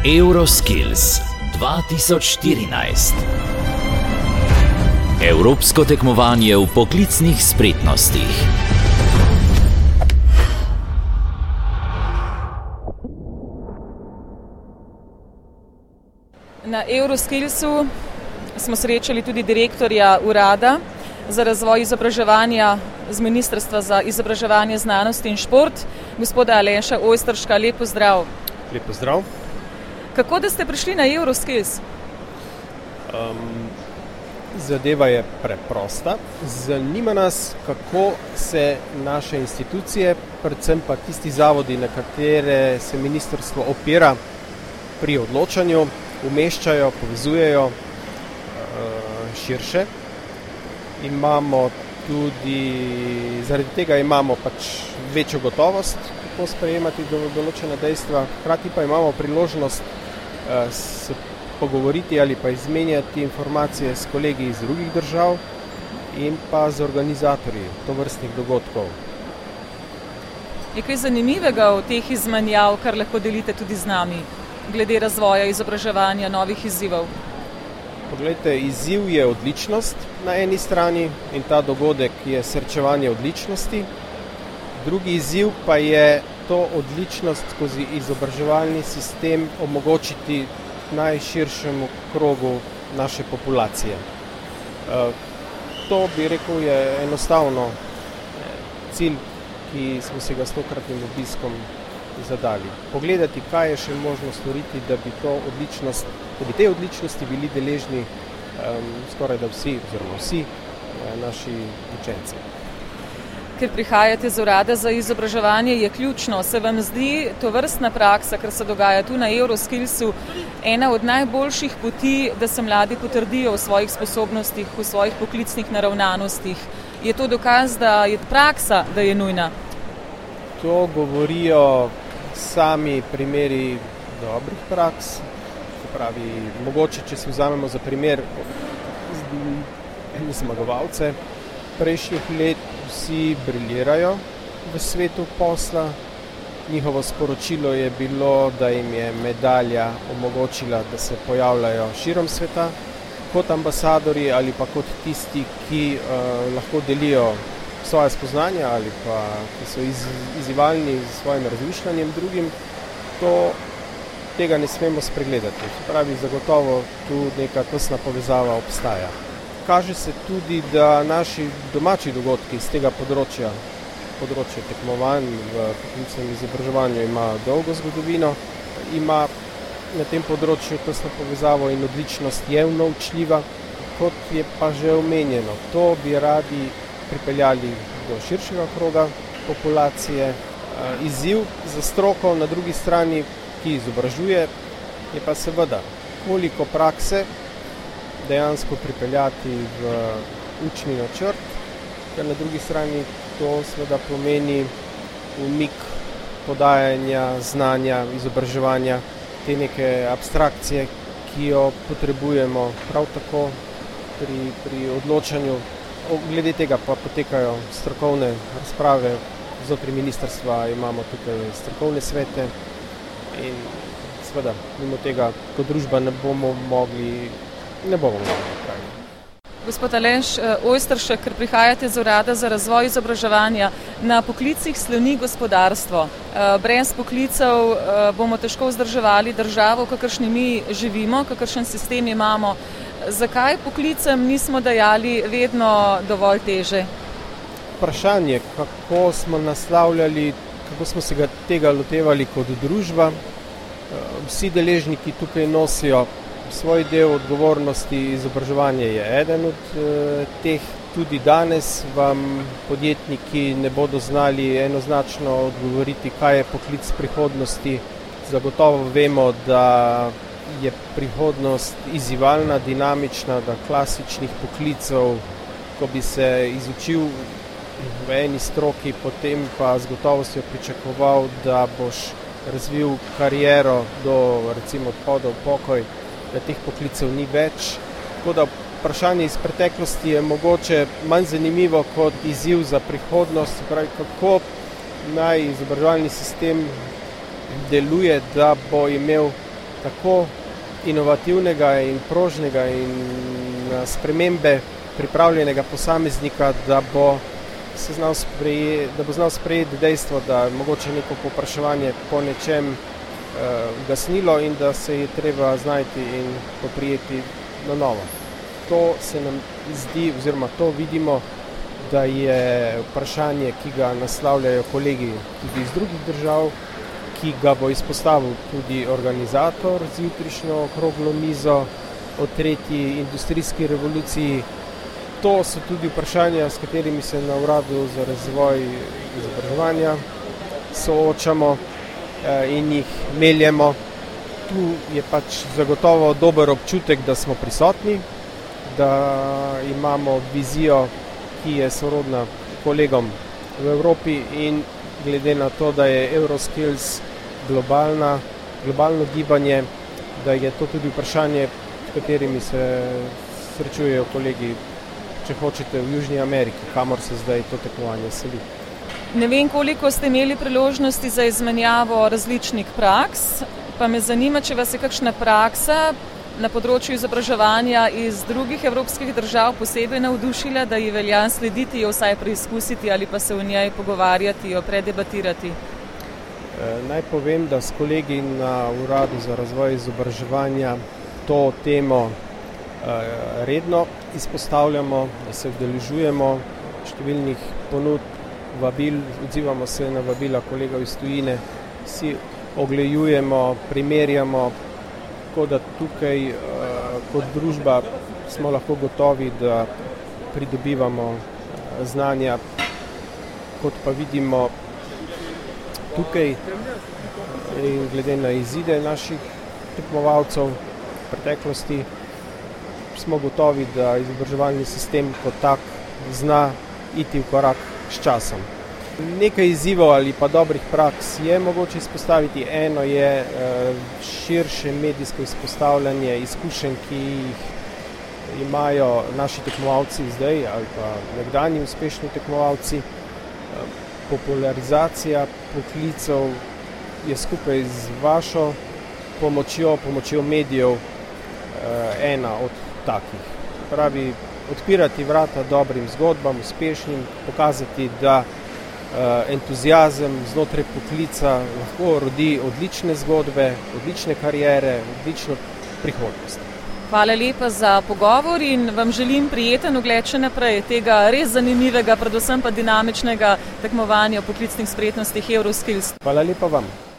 Euroskills 2014. Evropsko tekmovanje v poklicnih spretnostih. Na Euroskillsu smo srečali tudi direktorja urada za razvoj izobraževanja z Ministrstva za izobraževanje, znanost in šport, gospoda Aleša Ojsterška. Lep pozdrav. Lep pozdrav. Kako da ste prišli na Euroskills? Zadeva je preprosta. Zanima nas, kako se naše institucije, predvsem pa tisti zavodi, na katere se ministrstvo opira pri odločanju, umeščajo, povezujejo širše. Zaradi tega imamo večjo gotovost, kako sprejemati določena dejstva, hkrati pa imamo priložnost se pogovoriti ali pa izmenjati informacije s kolegi iz drugih držav in pa z organizatorji tovrstnih dogodkov. Je kaj zanimivega v teh izmenjav, kar lahko delite tudi z nami, glede razvoja izobraževanja, novih izzivov? Poglejte, izziv je odličnost na eni strani in ta dogodek je srečevanje odličnosti. Drugi izziv pa je to odličnost skozi izobraževalni sistem omogočiti najširšemu krogu naše populacije. To, bi rekel, je enostavno cilj, ki smo si ga s tokratnim obiskom zadali. Pogledati, kaj je še možno storiti, da bi te odličnosti bili deležni skoraj da vsi naši učenci. Ker prihajate z urada za izobraževanje, je ključno. Se vam zdi tovrstna praksa, kar se dogaja tu na Euroskillsu, ena od najboljših poti, da se mladi potrdijo v svojih sposobnostih, v svojih poklicnih naravnanostih? Je to dokaz, da je praksa, da je nujna? To govorijo sami primeri dobrih praks. Mogoče, če si vzamemo za primer zmagovalce prejšnjih let, vsi briljirajo v svetu posla. Njihovo sporočilo je bilo, da jim je medalja omogočila, da se pojavljajo širom sveta kot ambasadori ali pa kot tisti, ki lahko delijo svoje spoznanja ali pa ki so izzivalni s svojim razmišljanjem drugim. Tega ne smemo spregledati. Zagotovo tu neka tesna povezava obstaja. Kaže se tudi, da naši domači dogodki z tega področja tekmovanj v poklicnem izobraževanju ima dolgo zgodovino, ima na tem področju tesno povezavo in odličnost je unovčljiva, kot je pa že omenjeno. To bi radi pripeljali do širšega kroga populacije. Izziv za stroko na drugi strani, ki izobražuje, je pa seveda, koliko prakse dejansko pripeljati v učni načrt, ker na drugi strani to seveda pomeni umik podajanja znanja, izobraževanja, te neke abstrakcije, ki jo potrebujemo prav tako pri odločanju. Glede tega pa potekajo strokovne razprave, znotraj ministrstva imamo tukaj strokovne svete in seveda mimo tega kot družba ne bomo mogli. Gospod Aleš Ojsteršek, ker prihajate z urada za razvoj izobraževanja, na poklicih sloni gospodarstvo. Brez poklicev bomo težko vzdrževali državo, v kakršni mi živimo, kakršen sistem imamo. Zakaj poklicem nismo dajali vedno dovolj teže? Vprašanje, kako smo naslavljali, kako smo se tega lotevali kot družba. Vsi deležniki tukaj nosijo svoj del odgovornosti, izobraževanje je eden od teh. Tudi danes vam podjetniki ne bodo znali enoznačno odgovoriti, kaj je poklic prihodnosti. Zagotovo vemo, da je prihodnost izzivalna, dinamična, da klasičnih poklicov, ko bi se izučil v eni stroki, potem pa z gotovostjo pričakoval, da boš razvil kariero do recimo odhoda v pokoj, da teh poklicev ni več. Tako da vprašanje iz preteklosti je mogoče manj zanimivo kot izziv za prihodnost, kako naj izobraževalni sistem deluje, da bo imel tako inovativnega in prožnega in na spremembe pripravljenega posameznika, da bo znal sprejeti dejstvo, da je mogoče neko povpraševanje po nečem gasnilo in da se je treba znajti in poprijeti na novo. To se nam zdi, oziroma to vidimo, da je vprašanje, ki ga naslavljajo kolegi tudi iz drugih držav, ki ga bo izpostavil tudi organizator z jutrišnjo okroglo mizo o tretji industrijski revoluciji. To so tudi vprašanja, s katerimi se na Uradu za razvoj izobraževanja soočamo in jih meljemo. Tu je pač zagotovo dober občutek, da smo prisotni, da imamo vizijo, ki je sorodna kolegom v Evropi in glede na to, da je Euroskills globalno gibanje, da je to tudi vprašanje, s katerimi se srečujejo kolegi, če hočete, v Južni Ameriki, kamor se zdaj to tekmovanje seli. Ne vem, koliko ste imeli priložnosti za izmenjavo različnih praks, pa me zanima, če vas je kakšna praksa na področju izobraževanja iz drugih evropskih držav posebej navdušila, da ji velja slediti, jo vsaj preizkusiti ali pa se o njej pogovarjati, jo predebatirati. Naj povem, da s kolegi na Uradu za razvoj izobraževanja to temo redno izpostavljamo, da se udeležujemo številnih ponudb, vabil, odzivamo se na vabila kolegov iz tujine, si oglejujemo, primerjamo, tako da tukaj kot družba smo lahko gotovi, da pridobivamo znanja, kot pa vidimo tukaj in glede na izide naših tekmovalcev v preteklosti, smo gotovi, da izobraževalni sistem kot tak zna iti v korak s časom. Nekaj izzivov ali pa dobrih praks je mogoče izpostaviti. Eno je širše medijsko izpostavljanje izkušenj, ki jih imajo naši tekmovalci zdaj ali pa nekdanji uspešni tekmovalci. Popularizacija poklicev je skupaj z vašo pomočjo medijev ena od takih. Pravi, odpirati vrata dobrim zgodbam, uspešnim, pokazati, da entuziazem znotraj poklica lahko rodi odlične zgodbe, odlične kariere, odlično prihodnost. Hvala lepa za pogovor in vam želim prijeten ogled še naprej tega res zanimivega, predvsem pa dinamičnega tekmovanja v poklicnih spretnostih Euroskills. Hvala lepa vam.